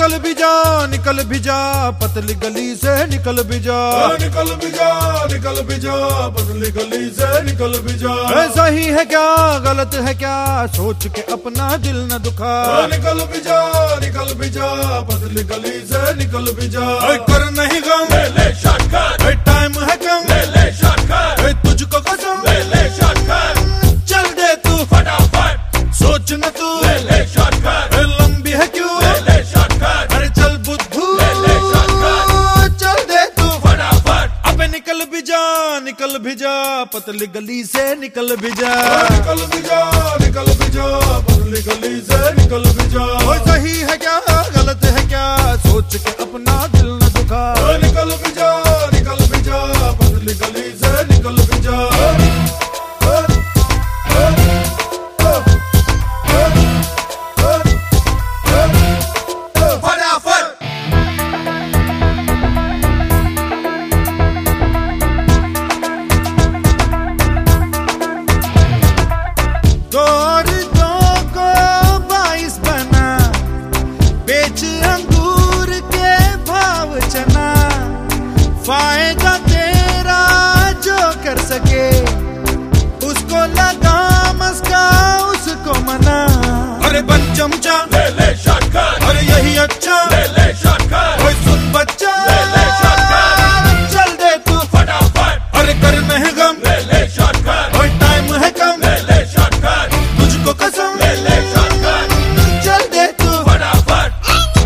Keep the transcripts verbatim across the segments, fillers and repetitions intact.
निकल भी जा निकल भी जा पतली गली से निकल भी जा, निकल भी जा निकल भी जा पतली गली से निकल भी जा। सही है क्या गलत है क्या सोच के अपना दिल न दुखा, निकल भी जा निकल भी जा पतली गली से निकल भी जा। कर नहीं गम ले ले शॉर्टकट, टाइम है कम ले ले शॉर्टकट, तुझको कसम ले ले शॉर्टकट, चल दे तू फटाफट सोच न तू, ले ले शॉर्टकट, लंबी है क्यों ले ले शॉर्टकट, अरे चल बुद्धू ले ले शॉर्टकट, चल दे तू फटाफट। अबे निकल भी जा निकल भी जा पतली गली से निकल भी जा, निकल भी जा निकल भी जा पतली गली से निकल भी जा। सही है क्या गलत है क्या सोच के अपना दिल न दुखा, निकल भी जा निकल भी जा पतली गली से निकल भी जा। फायदा तेरा जो कर सके उसको लगा मस्का उसको मना, अरे बन चमचा ले ले शॉर्टकट, अरे यही अच्छा ले ले शॉर्टकट, कोई सुन बच्चा ले ले शॉर्टकट, चल दे तू फटाफट, अरे कर नहीं गम ले ले शॉर्टकट, और टाइम है कम ले ले शॉर्टकट, तुझको कसम ले ले शॉर्टकट, चल दे तू फटाफट।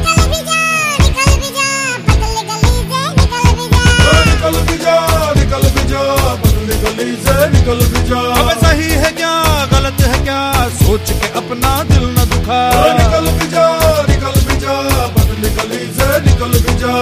निकल भी जा निकल भी जा पतली गली से निकल भी जा। अब सही है क्या गलत है क्या सोच के अपना दिल न दुखा, निकल भी जा निकल भी जा पतली गली से निकल भी जा।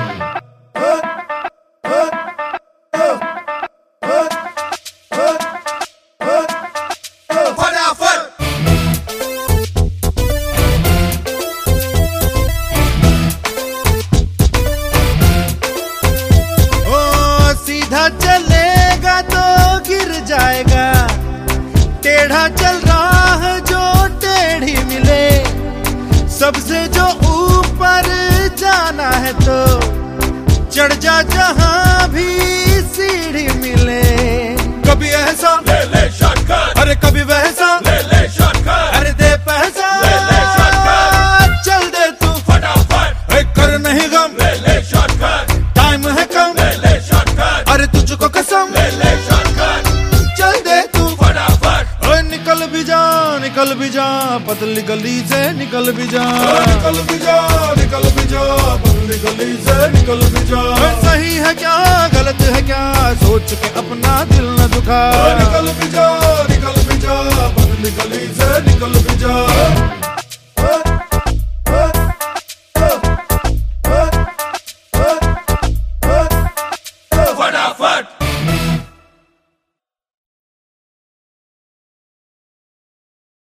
चलेगा तो गिर जाएगा, टेढ़ा चल रहा है जो टेढ़ी मिले, सबसे जो ऊपर जाना है तो चढ़ जा जहां भी सीढ़ी मिले। कभी ऐसा ले ले शॉर्टकट, अरे कभी वैसा ले ले शॉर्टकट, अरे दे पैसा ले ले शॉर्टकट, चल दे तू फटाफट, कर नहीं गम ले ले शॉर्टकट, टाइम है कम ले ले शॉर्टकट, अरे तुझको कसम ले ले शॉर्टकट, चल दे तू फटाफट। ओए निकल भी जा निकल भी जा पतली गली से निकल भी जा, निकल भी जा निकल भी जा पतली गली से निकल भी जा। सही है क्या गलत है क्या सोच के अपना दिल न दुखा, निकल भी जा